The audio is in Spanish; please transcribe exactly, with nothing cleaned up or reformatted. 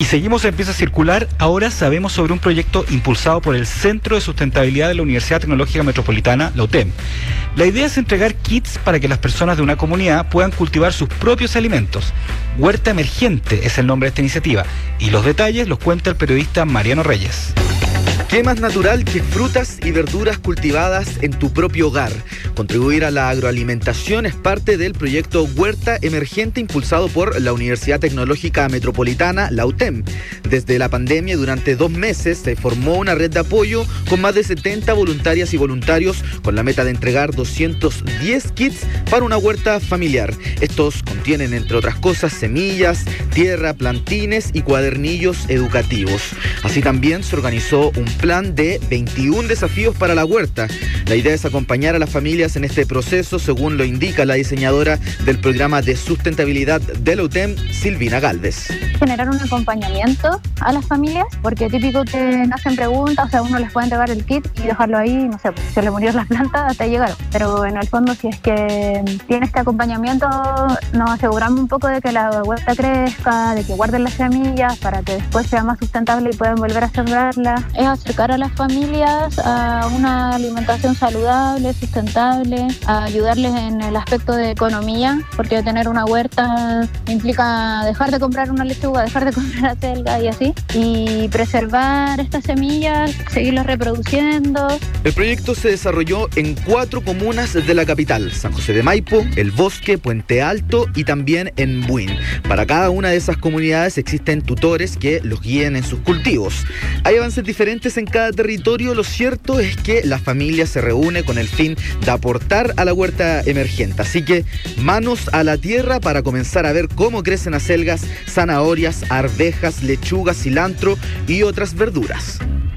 seguimos en Piensa Circular. Ahora sabemos sobre un proyecto impulsado por el Centro de Sustentabilidad de la Universidad Tecnológica Metropolitana, la U T E M. La idea es entregar kits para que las personas de una comunidad puedan cultivar sus propios alimentos. Huerta Emergente es el nombre de esta iniciativa, y los detalles los cuenta el periodista Mariano Reyes. ¿Qué más natural que frutas y verduras cultivadas en tu propio hogar? Contribuir a la agroalimentación es parte del proyecto Huerta Emergente impulsado por la Universidad Tecnológica Metropolitana, la U T E M. Desde la pandemia, durante dos meses, se formó una red de apoyo con más de setenta voluntarias y voluntarios con la meta de entregar doscientos diez kits para una huerta familiar. Estos contienen, entre otras cosas, semillas, tierra, plantines y cuadernillos educativos. Así también se organizó un plan de veintiún desafíos para la huerta. La idea es acompañar a las familias en este proceso, según lo indica la diseñadora del programa de sustentabilidad de la U T E M, Silvina Galvez. Generar un acompañamiento a las familias, porque típico que nacen preguntas, o sea, uno les puede entregar el kit y dejarlo ahí, no sé, pues, si se le murieron las plantas hasta llegar. Pero en el fondo, si es que tiene este acompañamiento, nos aseguramos un poco de que la huerta crezca, de que guarden las semillas para que después sea más sustentable y puedan volver a sembrarla. Es acercar a las familias a una alimentación saludable, sustentable, a ayudarles en el aspecto de economía, porque tener una huerta implica dejar de comprar una lechuga, dejar de comprar acelga y así, y preservar estas semillas, seguirlas reproduciendo. El proyecto se desarrolló en cuatro comunas de la capital: San José de Maipo, El Bosque, Puente Alto y también en Buin. Para cada una de esas comunidades existen tutores que los guíen en sus cultivos. Hay avances diferentes en cada territorio. Lo cierto es que la familia se reúne con el fin de aportar a la huerta emergente. Así que manos a la tierra para comenzar a ver cómo crecen acelgas, zanahorias, arvejas, lechugas, cilantro y otras verduras.